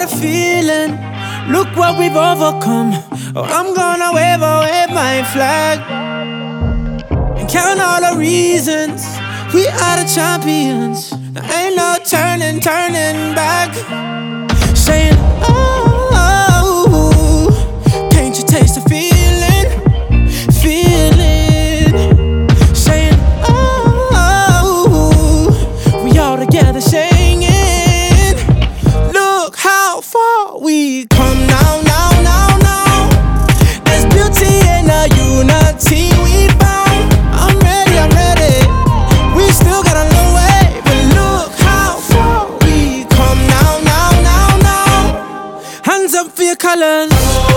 a feeling. Look what we've overcome. Oh, I'm gonna wave my flag and count all the reasons we are the champions. There ain't no turning back. Saying, oh, can't you taste the feeling? Saying, oh, we all together singing. Look how far we come now. There's beauty in the unity we found. I'm ready. We still got a long way, but look how far we come now. Hands up for your colors.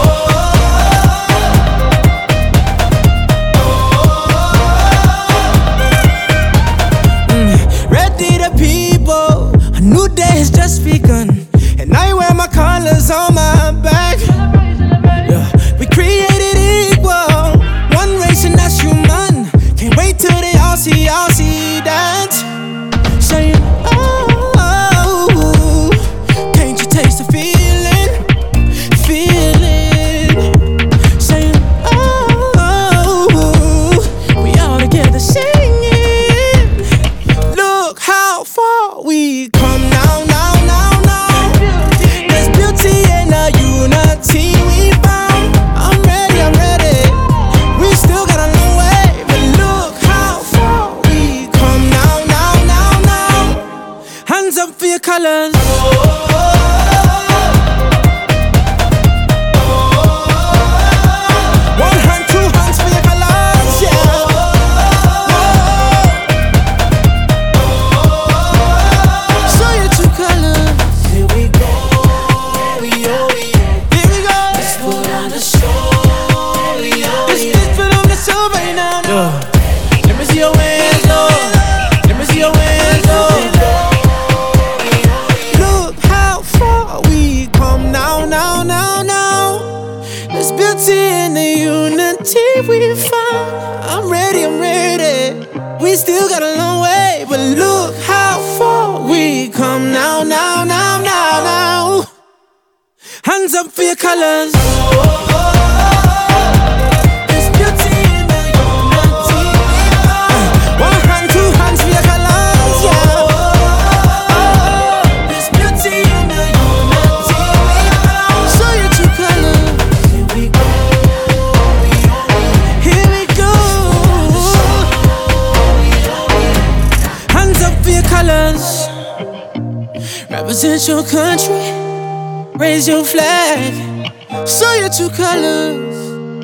Ready the people, a new day has just begun, and I wear my colors on my back. Yeah, we created equal, one race and that's human. Can't wait till they all see that. Saying, oh, can't you taste the feeling? Saying, oh, we all together singing. Look how far we come now. There's beauty in the unity we found. I'm ready. We still got a long way, but look how far we come now. Hands up for your colors. One hand, two hands for your colors, yeah. Show your true colors. Here we go. Here we go. Let's put on the show. Let's put on the show right now. Let me see your hands, Lord. Let me see your hands, Lord. Look how far we come now. There's beauty in the unity we found. I'm ready. We still got a long way, but look how far we come now. Hands up for your colors. There's beauty in the unity. One hand, two hands for your colors, yeah. There's beauty in the unity. Show your true colors. Here we go. Hands up for your colors. Represent your country. Raise your flag. Show your true colors.